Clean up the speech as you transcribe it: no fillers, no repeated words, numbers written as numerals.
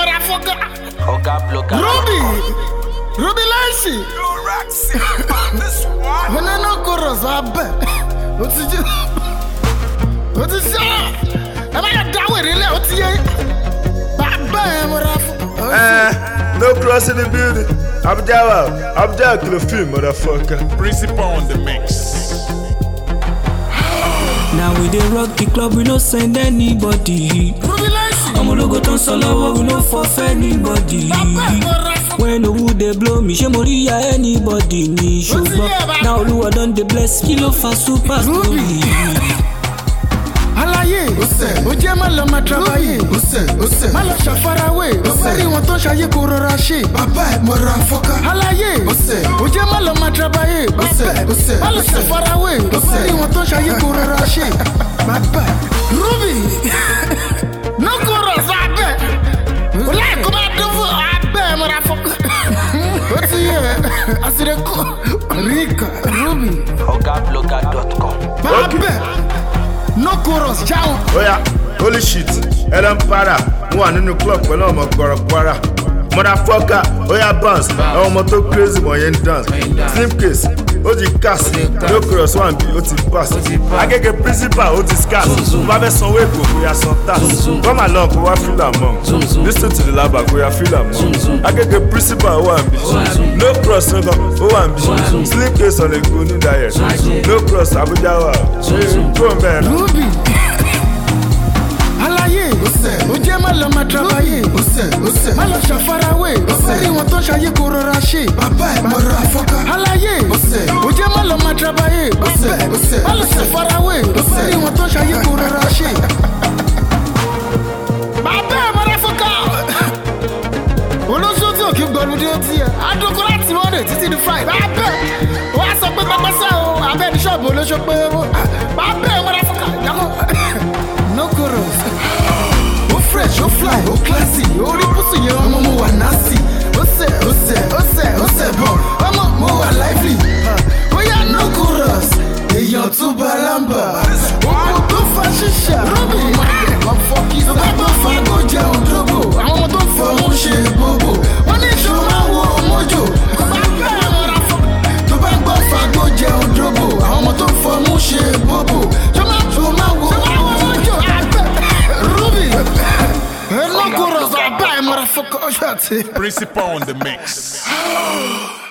motherfucker. Ruby Lancy. When I know chorus, I bet. What's it? What's it? Am I a down with it? What's it? No cross in the building. Abjad to the film, motherfucker. Principal on the mix. Now we dey rock the club, we no send anybody. I'm a logo ton solo, we no forfeit anybody. When the wood they blow me, she moria anybody ni sugar. Now Lua done the bless, kilo fast super story. Alaye, oje malo ma travailler, malo shafara we, oseri won ton shaye koro rashi, baba e motherfucker. Alaye, oje malo ma travailler, malo shafara we, oseri won ton shaye koro rashi, baba. Ruby, no chorus abe, ola come out do abe motherfucker. What's here? Asireko, Rika, Ruby, Ogabloga.com. Baba. No chorus, ciao. Oh yeah, holy shit. Ellen Para, one in the club, when I'm a Kwara. Motherfucker, oh yeah, bounce. I'm a crazy boy and dance. Slim case, Oji cast, no cross one be Oti pass. I get a principal, Oti scar. Babe son way, we are some task. Come along, we are feel among. Listen to the lab, we are feel among. I get a principal, one be. No cross, no one be. Slim case on a good diet. No cross, Abuja. Go man. Ruby. Alaye, oje malo ma travailler, malo shafara we, oseri won ton shaye koro rashi, baba e motherfucker. Alaye, oje malo ma travailler, malo shafara we, oseri won ton shaye koro rashi, baba e motherfucker. Olóṣó tí ò kí gbọ́dọ̀ dé ọtí ẹ̀, adókòó láti Monday títí di Friday, baba wọ́n á sọ pé pápá sá o, abẹ́ ní ṣọ́ọ̀bù olóṣó pé baba e motherfucker. No chorus. Oh fresh, oh fly, oh classy. Oh ripusi ye omo mo wa nasty. Oh say, bon. Omo mo wa lively. Oh yeah, no chorus. Eyan tu balamba. Oh to fa shisha. Ruby, I'm fucking. So ba to fa go je odrobo. Àwọn ọmọ tó fọ mo ṣe bobo. Wọ́n ní ṣo ma wo mojo. Ko ba gbe ara fo. To ba gbo fa go je odrobo. Àwọn ọmọ tó fọ mo ṣe bobo. Ṣo ma wo. No chorus, I buy motherfucker. Principal on the mix.